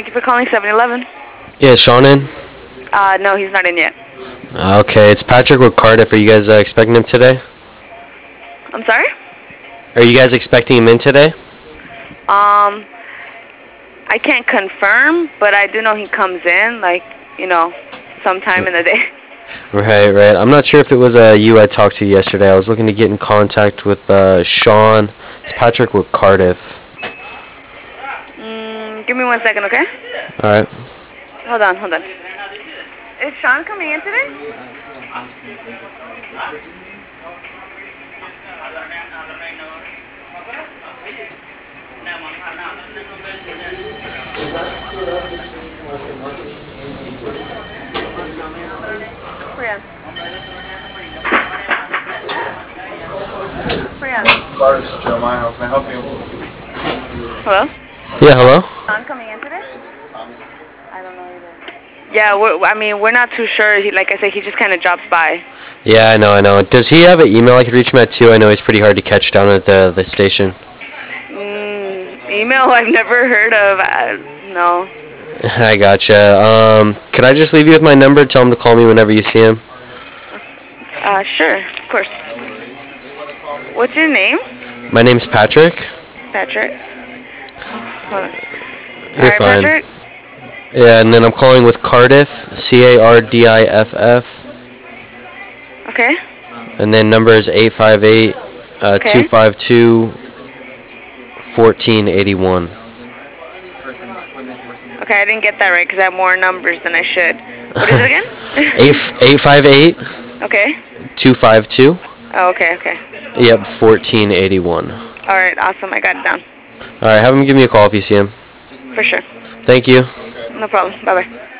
Thank you for calling 7-Eleven. Yeah, Sean in? No, he's not in yet. Okay, it's Patrick with Cardiff. Are you guys expecting him today? I'm sorry? Are you guys expecting him in today? I can't confirm, but I do know he comes in, sometime in the day. Right. I'm not sure if it was you I talked to yesterday. I was looking to get in contact with Sean. It's Patrick with Cardiff. Give me 1 second, okay? Alright. Hold on. Is Sean coming in today? Priyan. Bars, Jeremiah, how can I help you? Hello? Yeah, hello? Sean coming in today? I don't know either. Yeah, we're not too sure. Like I said, he just kind of drops by. Yeah, I know. Does he have an email I could reach him at too? I know he's pretty hard to catch down at the station. Email I've never heard of. No. I gotcha. Could I just leave you with my number? Tell him to call me whenever you see him. Sure, of course. What's your name? My name's Patrick. Patrick. Hold on. You're fine. Patrick? Yeah, and then I'm calling with Cardiff, Cardiff. Okay. And then number is 858-252-1481. Okay, I didn't get that right because I have more numbers than I should. What is it again? 858 Okay. 252. Oh, okay. Yep, 1481. All right, awesome. I got it down. All right, have him give me a call if you see him. For sure. Thank you. No problem. Bye-bye.